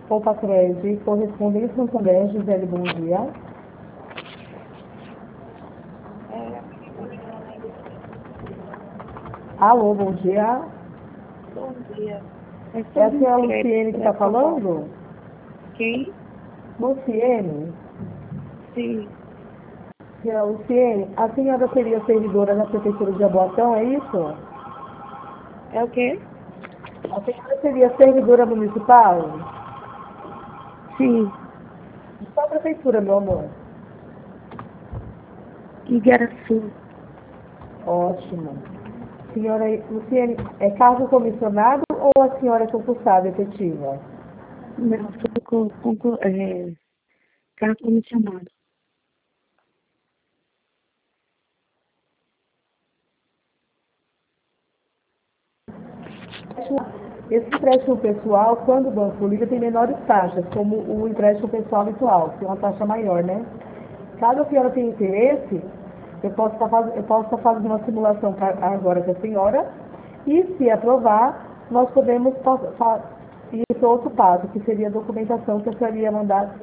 Copacred, correspondente Santander, Gisele, bom dia. Alô, bom dia. Bom dia. É a senhora Luciene que está falando? Quem? Luciene? Sim. Senhora Luciene, a senhora seria servidora da Prefeitura de Jaboatão, é isso? É o quê? A senhora seria servidora municipal? Sim. De qual prefeitura, meu amor? Igaraçu. Ótimo. Senhora Luciene, é cargo comissionado ou a senhora é concursada efetiva? Não, sou carro comissionado. Esse empréstimo pessoal, quando o banco liga, tem menores taxas, como o empréstimo pessoal habitual, que é uma taxa maior, né? Caso a senhora tenha interesse, eu posso estar fazendo uma simulação agora com a senhora, e se aprovar, nós podemos ir para outro passo, que seria a documentação que a senhora ia mandar